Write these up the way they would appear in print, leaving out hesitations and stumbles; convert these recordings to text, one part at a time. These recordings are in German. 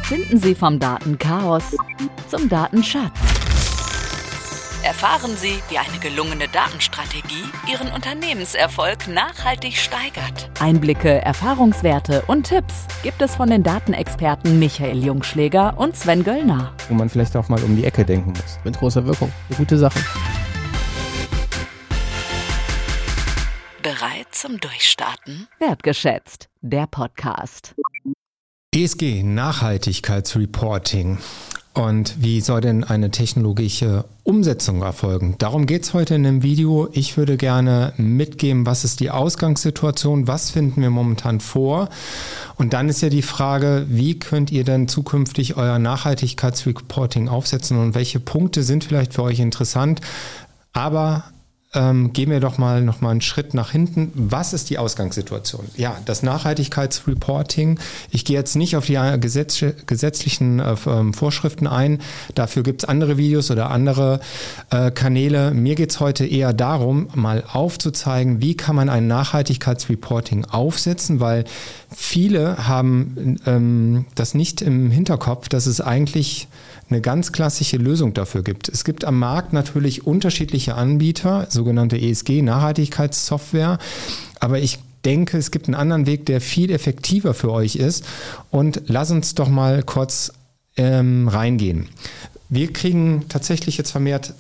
Finden Sie vom Datenchaos zum Datenschatz. Erfahren Sie, wie eine gelungene Datenstrategie Ihren Unternehmenserfolg nachhaltig steigert. Einblicke, Erfahrungswerte und Tipps gibt es von den Datenexperten Michael Jungschläger und Sven Göllner. Wo man vielleicht auch mal um die Ecke denken muss. Mit großer Wirkung. Eine gute Sache. Bereit zum Durchstarten? Wertgeschätzt, der Podcast. ESG, Nachhaltigkeitsreporting. Und wie soll denn eine technologische Umsetzung erfolgen? Darum geht es heute in dem Video. Ich würde gerne mitgeben, was ist die Ausgangssituation, was finden wir momentan vor? Und dann ist ja die Frage, wie könnt ihr denn zukünftig euer Nachhaltigkeitsreporting aufsetzen und welche Punkte sind vielleicht für euch interessant? Aber gehen wir doch mal noch mal einen Schritt nach hinten. Was ist die Ausgangssituation? Ja, das Nachhaltigkeitsreporting. Ich gehe jetzt nicht auf die gesetzlichen Vorschriften ein. Dafür gibt es andere Videos oder andere Kanäle. Mir geht es heute eher darum, mal aufzuzeigen, wie kann man ein Nachhaltigkeitsreporting aufsetzen, weil viele haben das nicht im Hinterkopf, dass es eigentlich eine ganz klassische Lösung dafür gibt. Es gibt am Markt natürlich unterschiedliche Anbieter, sogenannte ESG-Nachhaltigkeitssoftware, aber ich denke, es gibt einen anderen Weg, der viel effektiver für euch ist, und lass uns doch mal kurz reingehen. Wir kriegen tatsächlich jetzt vermehrt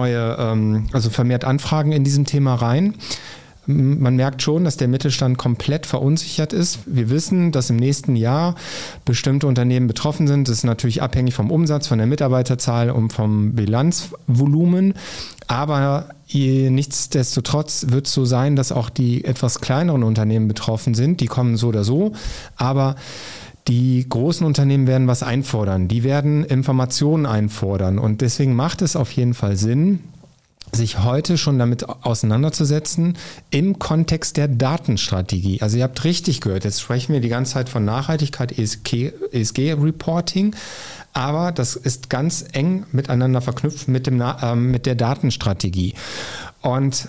vermehrt Anfragen in diesem Thema rein. Man merkt schon, dass der Mittelstand komplett verunsichert ist. Wir wissen, dass im nächsten Jahr bestimmte Unternehmen betroffen sind. Das ist natürlich abhängig vom Umsatz, von der Mitarbeiterzahl und vom Bilanzvolumen. Aber nichtsdestotrotz wird es so sein, dass auch die etwas kleineren Unternehmen betroffen sind. Die kommen so oder so. Aber die großen Unternehmen werden was einfordern. Die werden Informationen einfordern. Und deswegen macht es auf jeden Fall Sinn, sich heute schon damit auseinanderzusetzen im Kontext der Datenstrategie. Also ihr habt richtig gehört, jetzt sprechen wir die ganze Zeit von Nachhaltigkeit, ESG-Reporting, aber das ist ganz eng miteinander verknüpft mit der Datenstrategie. Und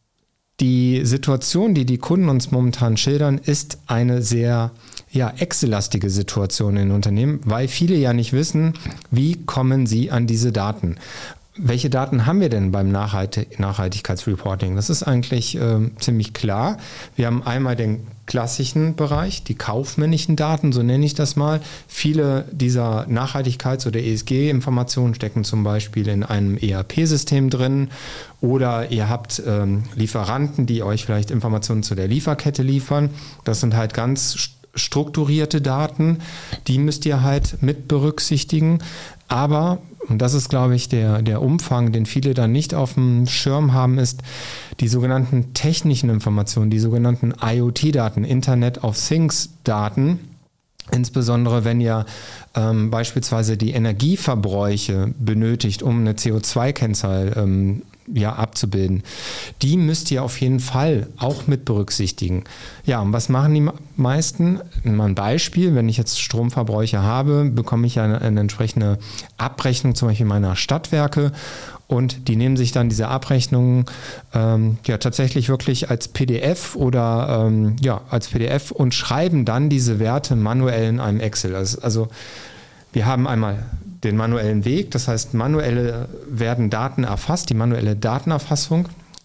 die Situation, die Kunden uns momentan schildern, ist eine sehr Excel-lastige Situation in Unternehmen, weil viele ja nicht wissen, wie kommen sie an diese Daten. Welche Daten haben wir denn beim Nachhaltigkeitsreporting? Das ist eigentlich ziemlich klar. Wir haben einmal den klassischen Bereich, die kaufmännischen Daten, so nenne ich das mal. Viele dieser Nachhaltigkeits- oder ESG-Informationen stecken zum Beispiel in einem ERP-System drin, oder ihr habt Lieferanten, die euch vielleicht Informationen zu der Lieferkette liefern. Das sind halt ganz strukturierte Daten, die müsst ihr halt mit berücksichtigen. Aber, und das ist, glaube ich, der Umfang, den viele dann nicht auf dem Schirm haben, ist die sogenannten technischen Informationen, die sogenannten IoT-Daten, Internet of Things-Daten. Insbesondere wenn ihr beispielsweise die Energieverbräuche benötigt, um eine CO2-Kennzahl abzubilden. Die müsst ihr auf jeden Fall auch mit berücksichtigen. Ja, und was machen die meisten? Mal ein Beispiel, wenn ich jetzt Stromverbräuche habe, bekomme ich eine entsprechende Abrechnung zum Beispiel meiner Stadtwerke, und die nehmen sich dann diese Abrechnungen tatsächlich wirklich als PDF oder als PDF und schreiben dann diese Werte manuell in einem Excel. Also wir haben einmal den manuellen Weg, das heißt, manuelle werden Daten erfasst, die manuelle Datenerfassung,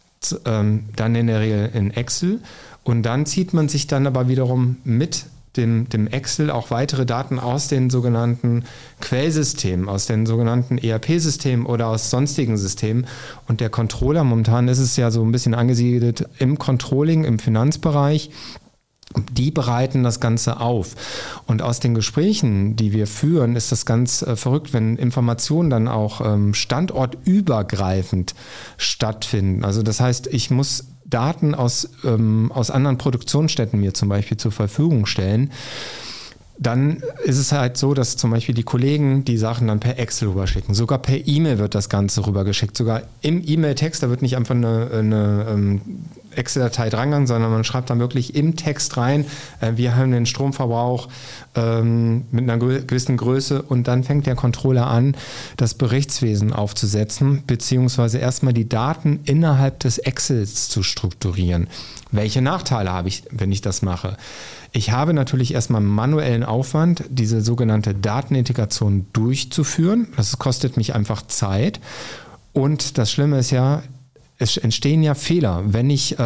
dann in der Regel in Excel, und dann zieht man sich dann aber wiederum mit dem Excel auch weitere Daten aus den sogenannten Quellsystemen, aus den sogenannten ERP-Systemen oder aus sonstigen Systemen. Und der Controller, momentan ist es ja so ein bisschen angesiedelt im Controlling, im Finanzbereich, die bereiten das Ganze auf. Und aus den Gesprächen, die wir führen, ist das ganz verrückt, wenn Informationen dann auch standortübergreifend stattfinden. Also das heißt, ich muss Daten aus anderen Produktionsstätten mir zum Beispiel zur Verfügung stellen. Dann ist es halt so, dass zum Beispiel die Kollegen die Sachen dann per Excel rüberschicken. Sogar per E-Mail wird das Ganze rübergeschickt. Sogar im E-Mail-Text, da wird nicht einfach eine Excel-Datei drangegangen, sondern man schreibt dann wirklich im Text rein, wir haben den Stromverbrauch mit einer gewissen Größe und dann fängt der Controller an, das Berichtswesen aufzusetzen, beziehungsweise erstmal die Daten innerhalb des Excels zu strukturieren. Welche Nachteile habe ich, wenn ich das mache? Ich habe natürlich erstmal manuellen Aufwand, diese sogenannte Datenintegration durchzuführen. Das kostet mich einfach Zeit. Und das Schlimme ist ja, es entstehen ja Fehler, wenn ich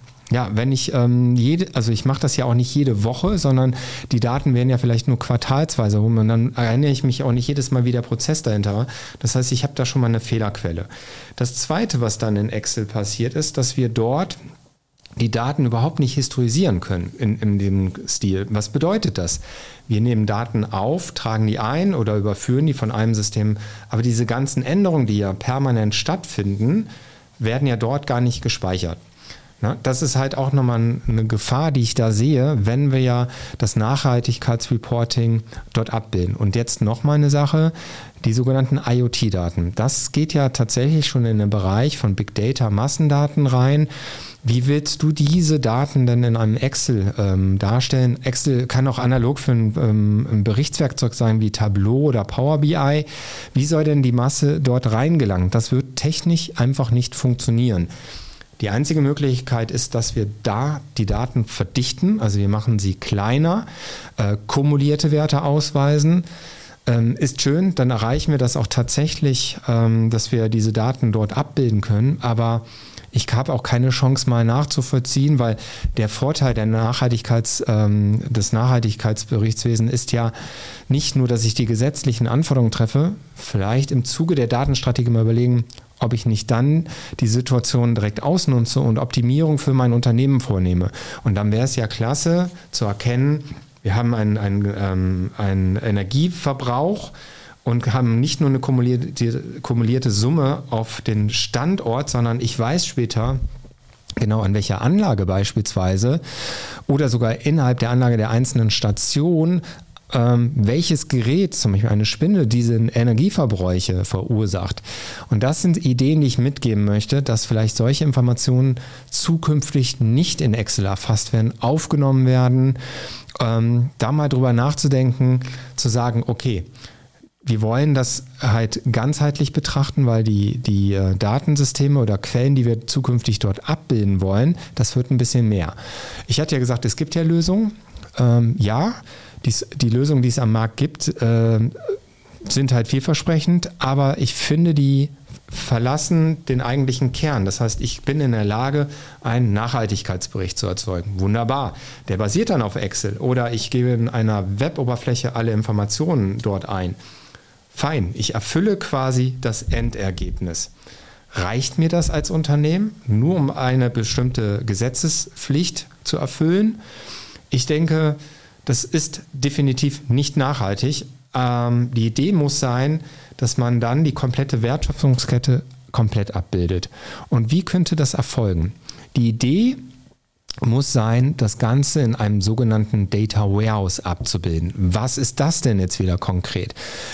ich mache das ja auch nicht jede Woche, sondern die Daten werden ja vielleicht nur quartalsweise rum und dann erinnere ich mich auch nicht jedes Mal, wie der Prozess dahinter war. Das heißt, ich habe da schon mal eine Fehlerquelle. Das Zweite, was dann in Excel passiert, ist, dass wir dort die Daten überhaupt nicht historisieren können in dem Stil. Was bedeutet das? Wir nehmen Daten auf, tragen die ein oder überführen die von einem System, aber diese ganzen Änderungen, die ja permanent stattfinden, werden ja dort gar nicht gespeichert. Das ist halt auch nochmal eine Gefahr, die ich da sehe, wenn wir ja das Nachhaltigkeitsreporting dort abbilden. Und jetzt nochmal eine Sache, die sogenannten IoT-Daten. Das geht ja tatsächlich schon in den Bereich von Big Data, Massendaten rein. Wie willst du diese Daten denn in einem Excel darstellen? Excel kann auch analog für ein Berichtswerkzeug sein wie Tableau oder Power BI. Wie soll denn die Masse dort reingelangen? Das wird technisch einfach nicht funktionieren. Die einzige Möglichkeit ist, dass wir da die Daten verdichten, also wir machen sie kleiner, kumulierte Werte ausweisen. Ist schön, dann erreichen wir das auch tatsächlich, dass wir diese Daten dort abbilden können, aber ich habe auch keine Chance mal nachzuvollziehen, weil der Vorteil des Nachhaltigkeitsberichtswesens ist ja nicht nur, dass ich die gesetzlichen Anforderungen treffe, vielleicht im Zuge der Datenstrategie mal überlegen, ob ich nicht dann die Situation direkt ausnutze und Optimierung für mein Unternehmen vornehme. Und dann wäre es ja klasse zu erkennen, wir haben einen Energieverbrauch und haben nicht nur eine kumulierte Summe auf den Standort, sondern ich weiß später genau an welcher Anlage beispielsweise oder sogar innerhalb der Anlage der einzelnen Station welches Gerät, zum Beispiel eine Spindel, diese Energieverbräuche verursacht. Und das sind Ideen, die ich mitgeben möchte, dass vielleicht solche Informationen zukünftig nicht in Excel erfasst werden, aufgenommen werden, da mal drüber nachzudenken, zu sagen, okay, wir wollen das halt ganzheitlich betrachten, weil die Datensysteme oder Quellen, die wir zukünftig dort abbilden wollen, das wird ein bisschen mehr. Ich hatte ja gesagt, es gibt ja Lösungen. Die Lösungen, die es am Markt gibt, sind halt vielversprechend, aber ich finde, die verlassen den eigentlichen Kern. Das heißt, ich bin in der Lage, einen Nachhaltigkeitsbericht zu erzeugen. Wunderbar. Der basiert dann auf Excel oder ich gebe in einer Web-Oberfläche alle Informationen dort ein. Fein, ich erfülle quasi das Endergebnis. Reicht mir das als Unternehmen, nur um eine bestimmte Gesetzespflicht zu erfüllen? Ich denke, das ist definitiv nicht nachhaltig. Die Idee muss sein, dass man dann die komplette Wertschöpfungskette komplett abbildet. Und wie könnte das erfolgen? Die Idee muss sein, das Ganze in einem sogenannten Data Warehouse abzubilden. Was ist das denn jetzt wieder konkret?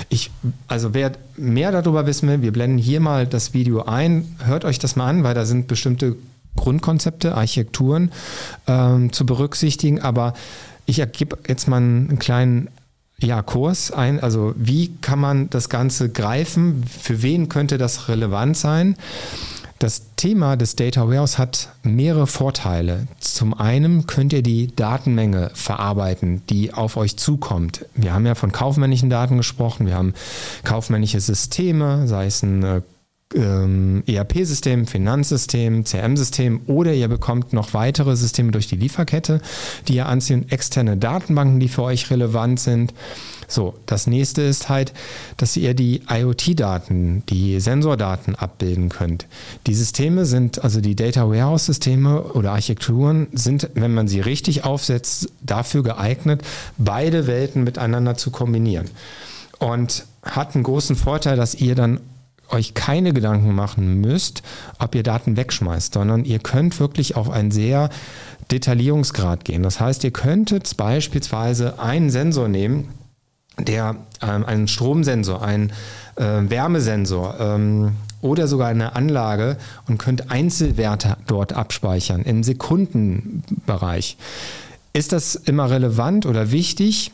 Wer mehr darüber wissen will, wir blenden hier mal das Video ein. Hört euch das mal an, weil da sind bestimmte Grundkonzepte, Architekturen zu berücksichtigen. Aber ich gebe jetzt mal einen kleinen Kurs ein. Also wie kann man das Ganze greifen? Für wen könnte das relevant sein? Das Thema des Data Warehouse hat mehrere Vorteile. Zum einen könnt ihr die Datenmenge verarbeiten, die auf euch zukommt. Wir haben ja von kaufmännischen Daten gesprochen. Wir haben kaufmännische Systeme, sei es ein ERP-System, Finanzsystem, CRM-System oder ihr bekommt noch weitere Systeme durch die Lieferkette, die ihr anziehen, externe Datenbanken, die für euch relevant sind. So, das nächste ist halt, dass ihr die IoT-Daten, die Sensordaten abbilden könnt. Die Systeme sind, also die Data Warehouse-Systeme oder Architekturen sind, wenn man sie richtig aufsetzt, dafür geeignet, beide Welten miteinander zu kombinieren. Und hat einen großen Vorteil, dass ihr dann euch keine Gedanken machen müsst, ob ihr Daten wegschmeißt, sondern ihr könnt wirklich auf einen sehr Detaillierungsgrad gehen. Das heißt, ihr könntet beispielsweise einen Sensor nehmen, der einen Stromsensor, einen Wärmesensor, oder sogar eine Anlage und könnt Einzelwerte dort abspeichern im Sekundenbereich. Ist das immer relevant oder wichtig?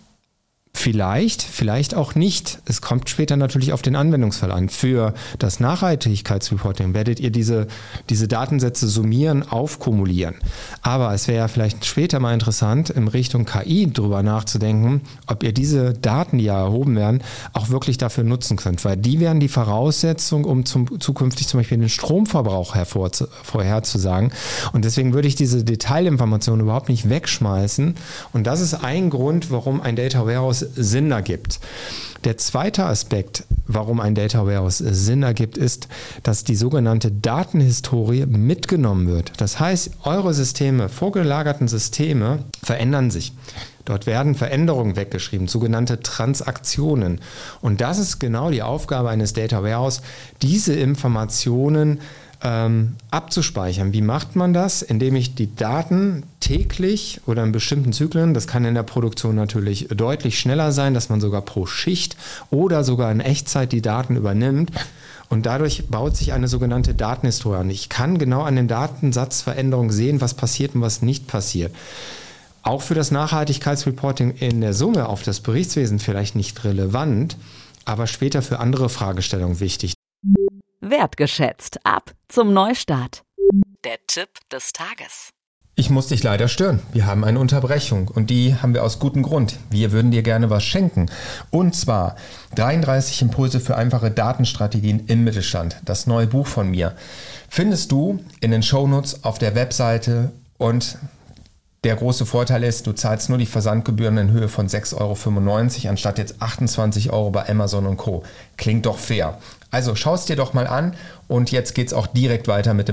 Vielleicht auch nicht. Es kommt später natürlich auf den Anwendungsfall an. Für das Nachhaltigkeitsreporting werdet ihr diese Datensätze summieren, aufkumulieren. Aber es wäre ja vielleicht später mal interessant, in Richtung KI drüber nachzudenken, ob ihr diese Daten, die ja erhoben werden, auch wirklich dafür nutzen könnt. Weil die wären die Voraussetzung, um zukünftig zum Beispiel den Stromverbrauch vorherzusagen. Und deswegen würde ich diese Detailinformationen überhaupt nicht wegschmeißen. Und das ist ein Grund, warum ein Data Warehouse Sinn ergibt. Der zweite Aspekt, warum ein Data Warehouse Sinn ergibt, ist, dass die sogenannte Datenhistorie mitgenommen wird. Das heißt, eure Systeme, vorgelagerten Systeme, verändern sich. Dort werden Veränderungen weggeschrieben, sogenannte Transaktionen. Und das ist genau die Aufgabe eines Data Warehouse, diese Informationen abzuspeichern. Wie macht man das? Indem ich die Daten täglich oder in bestimmten Zyklen, das kann in der Produktion natürlich deutlich schneller sein, dass man sogar pro Schicht oder sogar in Echtzeit die Daten übernimmt. Und dadurch baut sich eine sogenannte Datenhistorie an. Ich kann genau an den Datensatzveränderungen sehen, was passiert und was nicht passiert. Auch für das Nachhaltigkeitsreporting in der Summe auf das Berichtswesen vielleicht nicht relevant, aber später für andere Fragestellungen wichtig. Wertgeschätzt. Ab zum Neustart. Der Tipp des Tages. Ich muss dich leider stören. Wir haben eine Unterbrechung und die haben wir aus gutem Grund. Wir würden dir gerne was schenken. Und zwar 33 Impulse für einfache Datenstrategien im Mittelstand. Das neue Buch von mir findest du in den Shownotes auf der Webseite und der große Vorteil ist, du zahlst nur die Versandgebühren in Höhe von 6,95 € anstatt jetzt 28 € bei Amazon und Co. Klingt doch fair. Also schau es dir doch mal an und jetzt geht's auch direkt weiter mit dem.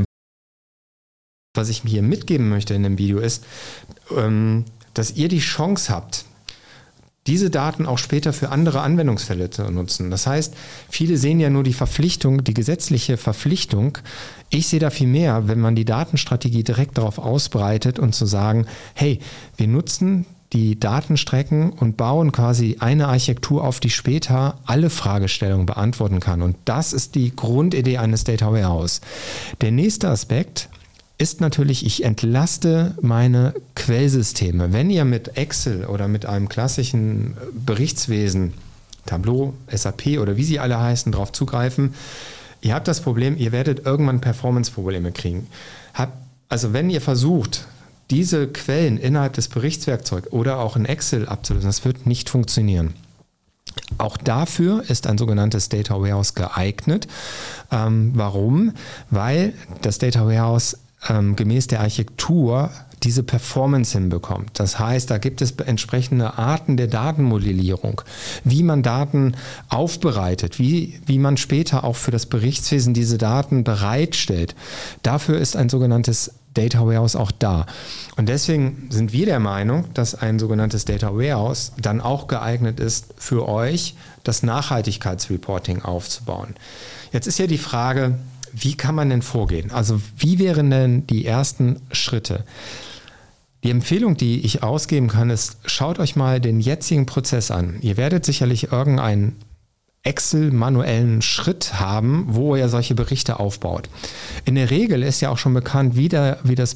Was ich mir hier mitgeben möchte in dem Video ist, dass ihr die Chance habt, diese Daten auch später für andere Anwendungsfälle zu nutzen. Das heißt, viele sehen ja nur die Verpflichtung, die gesetzliche Verpflichtung. Ich sehe da viel mehr, wenn man die Datenstrategie direkt darauf ausbreitet und zu sagen, hey, wir nutzen die Datenstrecken und bauen quasi eine Architektur auf, die später alle Fragestellungen beantworten kann. Und das ist die Grundidee eines Data Warehouse. Der nächste Aspekt ist natürlich, ich entlaste meine Quellsysteme. Wenn ihr mit Excel oder mit einem klassischen Berichtswesen, Tableau, SAP oder wie sie alle heißen, drauf zugreifen, ihr habt das Problem, ihr werdet irgendwann Performance-Probleme kriegen. Also wenn ihr versucht, diese Quellen innerhalb des Berichtswerkzeugs oder auch in Excel abzulösen, das wird nicht funktionieren. Auch dafür ist ein sogenanntes Data Warehouse geeignet. Warum? Weil das Data Warehouse gemäß der Architektur diese Performance hinbekommt. Das heißt, da gibt es entsprechende Arten der Datenmodellierung, wie man Daten aufbereitet, wie man später auch für das Berichtswesen diese Daten bereitstellt. Dafür ist ein sogenanntes Data Warehouse auch da. Und deswegen sind wir der Meinung, dass ein sogenanntes Data Warehouse dann auch geeignet ist, für euch das Nachhaltigkeitsreporting aufzubauen. Jetzt ist ja die Frage, wie kann man denn vorgehen? Also wie wären denn die ersten Schritte? Die Empfehlung, die ich ausgeben kann, ist, schaut euch mal den jetzigen Prozess an. Ihr werdet sicherlich irgendeinen Excel-manuellen Schritt haben, wo ihr solche Berichte aufbaut. In der Regel ist ja auch schon bekannt, wie das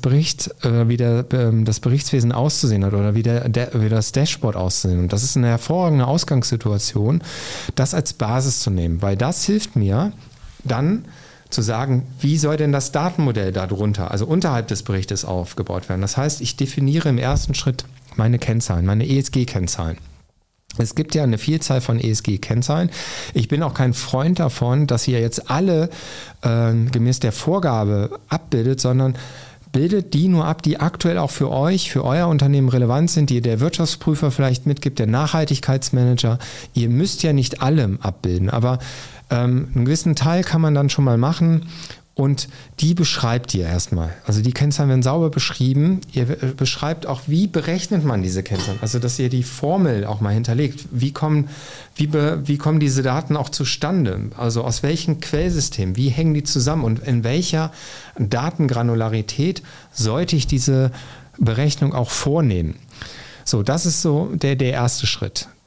Berichtswesen auszusehen hat oder wie das Dashboard auszusehen. Und das ist eine hervorragende Ausgangssituation, das als Basis zu nehmen, weil das hilft mir dann zu sagen, wie soll denn das Datenmodell darunter, also unterhalb des Berichtes aufgebaut werden. Das heißt, ich definiere im ersten Schritt meine Kennzahlen, meine ESG-Kennzahlen. Es gibt ja eine Vielzahl von ESG-Kennzahlen. Ich bin auch kein Freund davon, dass ihr jetzt alle gemäß der Vorgabe abbildet, sondern bildet die nur ab, die aktuell auch für euch, für euer Unternehmen relevant sind, die der Wirtschaftsprüfer vielleicht mitgibt, der Nachhaltigkeitsmanager. Ihr müsst ja nicht alle abbilden, aber einen gewissen Teil kann man dann schon mal machen und die beschreibt ihr erstmal. Also die Kennzahlen werden sauber beschrieben. Ihr beschreibt auch, wie berechnet man diese Kennzahlen. Also dass ihr die Formel auch mal hinterlegt. Wie kommen diese Daten auch zustande? Also aus welchen Quellsystemen? Wie hängen die zusammen? Und in welcher Datengranularität sollte ich diese Berechnung auch vornehmen? So, das ist so der erste Schritt.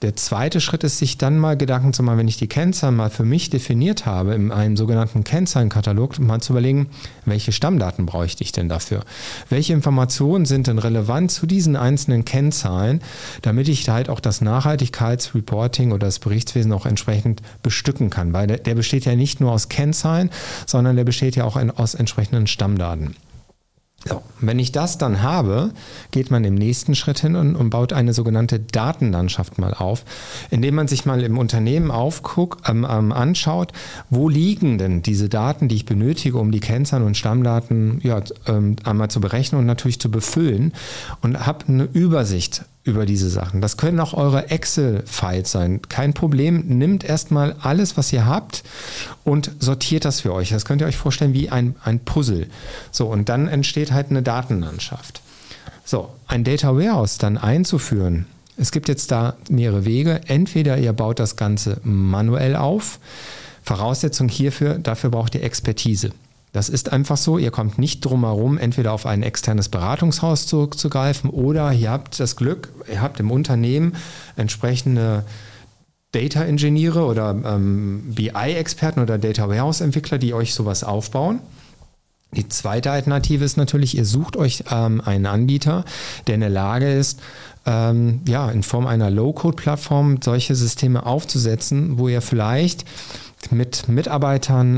Der zweite Schritt ist, sich dann mal Gedanken zu machen, wenn ich die Kennzahlen mal für mich definiert habe, in einem sogenannten Kennzahlenkatalog, mal zu überlegen, welche Stammdaten bräuchte ich denn dafür? Welche Informationen sind denn relevant zu diesen einzelnen Kennzahlen, damit ich halt auch das Nachhaltigkeitsreporting oder das Berichtswesen auch entsprechend bestücken kann? Weil der besteht ja nicht nur aus Kennzahlen, sondern der besteht ja auch aus entsprechenden Stammdaten. So, wenn ich das dann habe, geht man im nächsten Schritt hin und baut eine sogenannte Datenlandschaft mal auf, indem man sich mal im Unternehmen anschaut, wo liegen denn diese Daten, die ich benötige, um die Kennzahlen und Stammdaten einmal zu berechnen und natürlich zu befüllen, und habe eine Übersicht über diese Sachen. Das können auch eure Excel-Files sein. Kein Problem. Nehmt erstmal alles, was ihr habt, und sortiert das für euch. Das könnt ihr euch vorstellen wie ein Puzzle. So, und dann entsteht halt eine Datenlandschaft. So, ein Data Warehouse dann einzuführen. Es gibt jetzt da mehrere Wege. Entweder ihr baut das Ganze manuell auf. Voraussetzung dafür braucht ihr Expertise. Das ist einfach so, ihr kommt nicht drum herum, entweder auf ein externes Beratungshaus zurückzugreifen, oder ihr habt das Glück, ihr habt im Unternehmen entsprechende Data-Ingenieure oder BI-Experten oder Data-Warehouse-Entwickler, die euch sowas aufbauen. Die zweite Alternative ist natürlich, ihr sucht euch einen Anbieter, der in der Lage ist, in Form einer Low-Code-Plattform solche Systeme aufzusetzen, wo ihr vielleicht mit Mitarbeitern,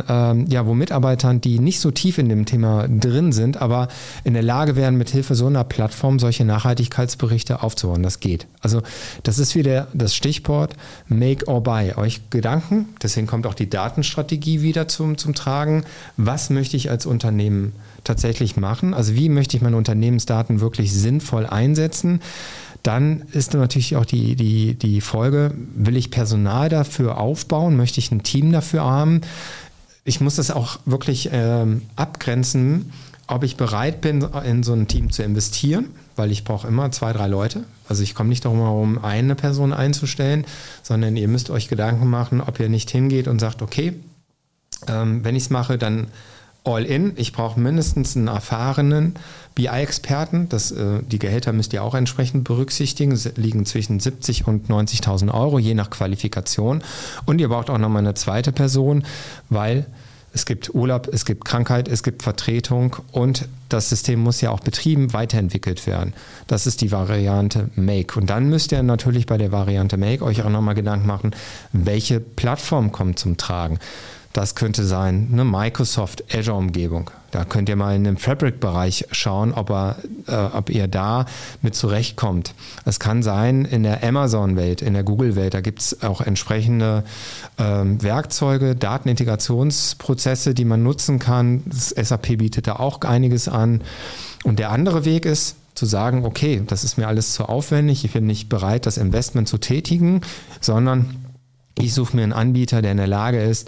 die nicht so tief in dem Thema drin sind, aber in der Lage wären, mit Hilfe so einer Plattform solche Nachhaltigkeitsberichte aufzubauen. Das geht. Also das ist wieder das Stichwort Make or Buy. Euch Gedanken, deswegen kommt auch die Datenstrategie wieder zum Tragen. Was möchte ich als Unternehmen tatsächlich machen? Also wie möchte ich meine Unternehmensdaten wirklich sinnvoll einsetzen? Dann ist natürlich auch die Folge, will ich Personal dafür aufbauen? Möchte ich ein Team dafür haben? Ich muss das auch wirklich abgrenzen, ob ich bereit bin, in so ein Team zu investieren, weil ich brauche immer 2, 3 Leute. Also ich komme nicht darum herum, eine Person einzustellen, sondern ihr müsst euch Gedanken machen, ob ihr nicht hingeht und sagt, okay, wenn ich es mache, dann all in. Ich brauche mindestens einen erfahrenen BI-Experten. Die Gehälter müsst ihr auch entsprechend berücksichtigen. Liegen zwischen 70.000 und 90.000 Euro, je nach Qualifikation. Und ihr braucht auch nochmal eine zweite Person, weil es gibt Urlaub, es gibt Krankheit, es gibt Vertretung, und das System muss ja auch betrieben, weiterentwickelt werden. Das ist die Variante Make. Und dann müsst ihr natürlich bei der Variante Make euch auch nochmal Gedanken machen, welche Plattform kommt zum Tragen. Das könnte sein eine Microsoft Azure-Umgebung. Da könnt ihr mal in den Fabric-Bereich schauen, ob ihr da mit zurechtkommt. Es kann sein in der Amazon-Welt, in der Google-Welt, da gibt es auch entsprechende Werkzeuge, Datenintegrationsprozesse, die man nutzen kann. Das SAP bietet da auch einiges an. Und der andere Weg ist, zu sagen, okay, das ist mir alles zu aufwendig, ich bin nicht bereit, das Investment zu tätigen, sondern ich suche mir einen Anbieter, der in der Lage ist,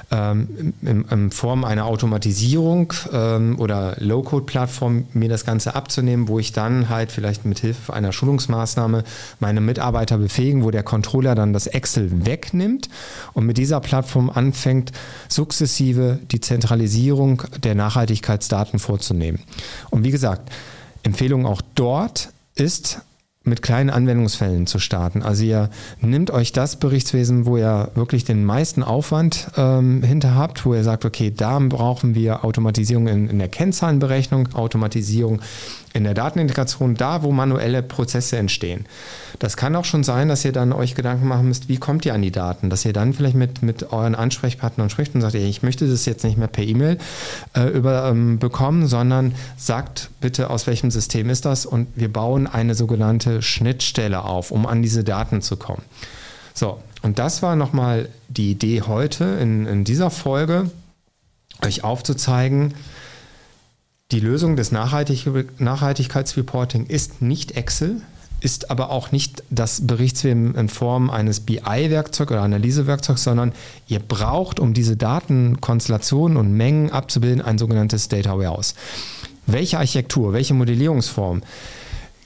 in Form einer Automatisierung oder Low-Code-Plattform mir das Ganze abzunehmen, wo ich dann halt vielleicht mit Hilfe einer Schulungsmaßnahme meine Mitarbeiter befähigen, wo der Controller dann das Excel wegnimmt und mit dieser Plattform anfängt, sukzessive die Zentralisierung der Nachhaltigkeitsdaten vorzunehmen. Und wie gesagt, Empfehlung auch dort ist, mit kleinen Anwendungsfällen zu starten. Also ihr nehmt euch das Berichtswesen, wo ihr wirklich den meisten Aufwand hinter habt, wo ihr sagt, okay, da brauchen wir Automatisierung in der Kennzahlenberechnung, Automatisierung in der Datenintegration, da wo manuelle Prozesse entstehen. Das kann auch schon sein, dass ihr dann euch Gedanken machen müsst, wie kommt ihr an die Daten, dass ihr dann vielleicht mit euren Ansprechpartnern spricht und sagt, ich möchte das jetzt nicht mehr per E-Mail bekommen, sondern sagt bitte, aus welchem System ist das, und wir bauen eine sogenannte Schnittstelle auf, um an diese Daten zu kommen. So, und das war nochmal die Idee heute in dieser Folge, euch aufzuzeigen, die Lösung des Nachhaltigkeitsreporting ist nicht Excel, ist aber auch nicht das Berichtswesen in Form eines BI-Werkzeugs oder Analysewerkzeugs, sondern ihr braucht, um diese Datenkonstellationen und Mengen abzubilden, ein sogenanntes Data Warehouse. Welche Architektur, welche Modellierungsform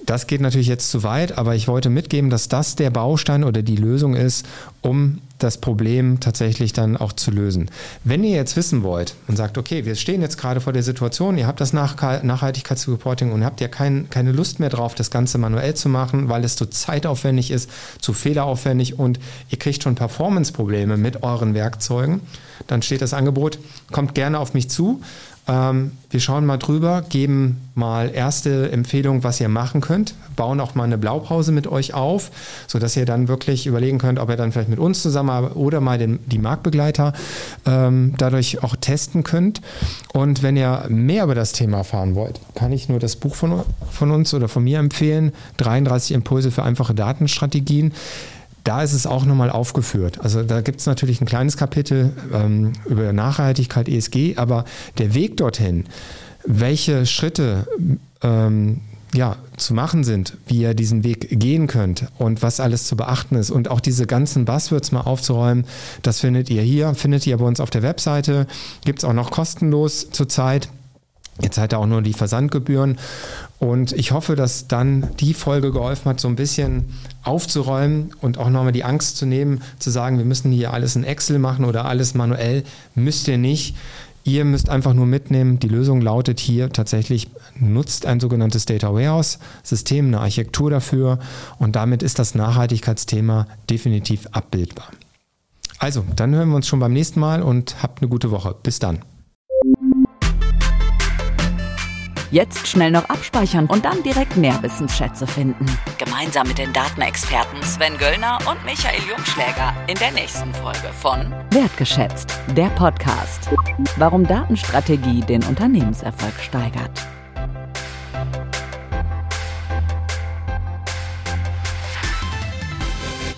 Das geht natürlich jetzt zu weit, aber ich wollte mitgeben, dass das der Baustein oder die Lösung ist, um das Problem tatsächlich dann auch zu lösen. Wenn ihr jetzt wissen wollt und sagt, okay, wir stehen jetzt gerade vor der Situation, ihr habt das Nachhaltigkeitsreporting und habt ja keine Lust mehr drauf, das Ganze manuell zu machen, weil es zu zeitaufwendig ist, zu fehleraufwendig und ihr kriegt schon Performance-Probleme mit euren Werkzeugen, dann steht das Angebot, kommt gerne auf mich zu. Wir schauen mal drüber, geben mal erste Empfehlungen, was ihr machen könnt, bauen auch mal eine Blaupause mit euch auf, sodass ihr dann wirklich überlegen könnt, ob ihr dann vielleicht mit uns zusammen oder mal die Marktbegleiter dadurch auch testen könnt. Und wenn ihr mehr über das Thema erfahren wollt, kann ich nur das Buch von uns oder von mir empfehlen, 33 Impulse für einfache Datenstrategien. Da ist es auch nochmal aufgeführt. Also da gibt es natürlich ein kleines Kapitel über Nachhaltigkeit, ESG, aber der Weg dorthin, welche Schritte zu machen sind, wie ihr diesen Weg gehen könnt und was alles zu beachten ist und auch diese ganzen Buzzwords mal aufzuräumen, das findet ihr bei uns auf der Webseite. Gibt es auch noch kostenlos zurzeit. Jetzt hat er auch nur die Versandgebühren und ich hoffe, dass dann die Folge geholfen hat, so ein bisschen aufzuräumen und auch nochmal die Angst zu nehmen, zu sagen, wir müssen hier alles in Excel machen oder alles manuell. Müsst ihr nicht. Ihr müsst einfach nur mitnehmen, die Lösung lautet hier tatsächlich, nutzt ein sogenanntes Data Warehouse System, eine Architektur dafür und damit ist das Nachhaltigkeitsthema definitiv abbildbar. Also, dann hören wir uns schon beim nächsten Mal und habt eine gute Woche. Bis dann. Jetzt schnell noch abspeichern und dann direkt mehr Wissensschätze finden. Gemeinsam mit den Datenexperten Sven Göllner und Michael Jungschläger in der nächsten Folge von Wertgeschätzt, der Podcast. Warum Datenstrategie den Unternehmenserfolg steigert.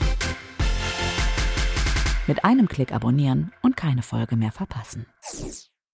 Mit einem Klick abonnieren und keine Folge mehr verpassen.